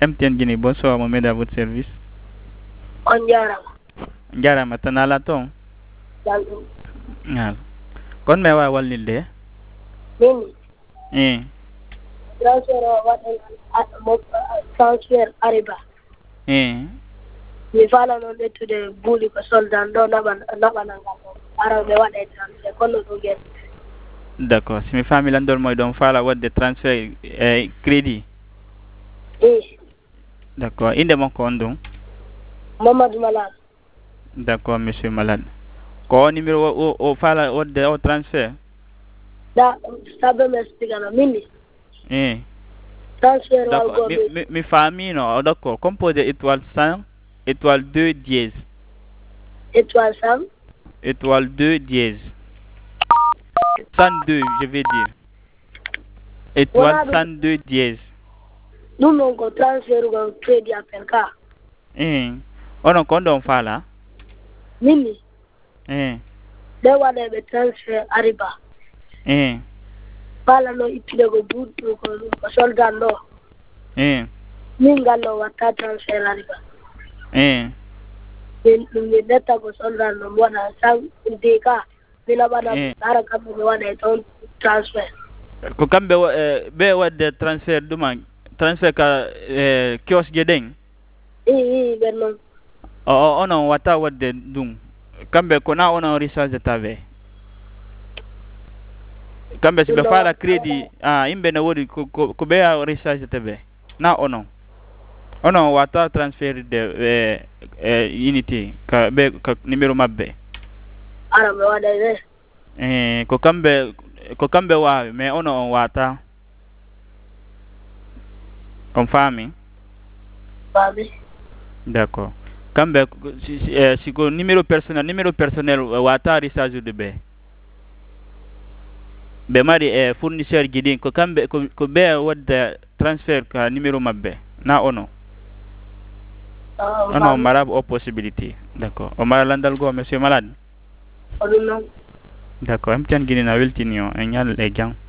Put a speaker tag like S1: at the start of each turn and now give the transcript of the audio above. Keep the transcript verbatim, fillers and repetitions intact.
S1: M T N Guinée, bonsoir, Mohamed à votre service.
S2: On jarama.
S1: Jarama tan ala ton.
S2: Jalɗum.
S1: Ngal. Kon me wa wallilde.
S2: Mimi.
S1: Eh.
S2: Transfer o waɗen mo transfer Ariba.
S1: Eh.
S2: Mi fala noon ƴettude buuɗi ko soldan ɗo naɓa naɓanal ngal ɗo ara ɓe waɗa transfer kono ɗum gueɗe.
S1: D'accord, si mi faami landol moy ɗon faala wadde transfert e crédit.
S2: Eh.
S1: D'accord, inde makko on ɗum?
S2: Mamadou Malade.
S1: D'accord, monsieur Malade. Ko o numéro o o faala wadde o transfert?
S2: Da sabe mi expliquera minni.
S1: Eh.
S2: Transfert
S1: D'accord,
S2: walgo
S1: mi,
S2: mi.
S1: mi, mi faamino, d'accord, composé étoile cent, étoile deux dièse.
S2: Étoile cent.
S1: Étoile deux dièse. cent deux, je vais dire. Étoile cent deux dièse.
S2: Ɗum noon ko transfert ugol crédit appel ka.
S1: Eh. Onon kon ɗon faala?
S2: Minni.
S1: Eh.
S2: Ɓe waɗeɓe transfert Ariba.
S1: Eh.
S2: Fala no ittude ko buuɗi ko ko soldan ɗo.
S1: Eh.
S2: Min ngallo watta transfert Ariba.
S1: Eh.
S2: min min netta ko soldan ɗo mi waɗa san de ka mi naɓana ara kamɓe mi waɗa toon transfert.
S1: Ko kamɓe ɓe wadde transfert ɗuma transfert ka e kiosque ɗen?
S2: i i ɓen noon.
S1: o onon watta wadde ɗum kamɓe kona onon recharge tawe kamɓe si ɓe faala crédit a yimɓe ne woodi ko ɓeya recharge tawe na onon onon watta transfert de e e unité ka ɓe ka numéro mabɓe.
S2: Ara mi waɗa de.
S1: e ko kamɓe ko kamɓe wawi mais ono on wata. On faami?
S2: Faami.
S1: D'accord. Kamɓe siko numéro personnel numéro personnel wata recharge de ɓe ɓe mari e fournisseur ji ɗin ko kamɓe ko ɓe wadda transfert ka numéro mabɓe na ono ono mara o possibilité. D'accord, o mara landal goo monsieur Malade.
S2: O ɗum noon.
S1: D'accord, M T N Guinée na weltini o en ñal e jang.